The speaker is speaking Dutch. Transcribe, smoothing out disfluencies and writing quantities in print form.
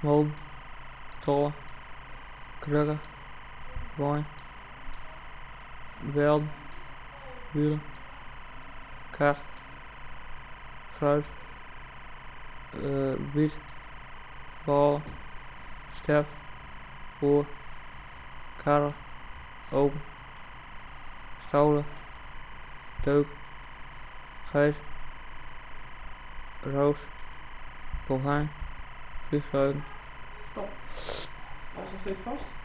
molen, tollen, krukken, wijn, velden, wielen, kar, fruit, biet, ballen, stef, boer, karren, open, stolen, deuk, geest, roos, dolfijn, vliegtuigen. Stop. Hij is nog steeds vast.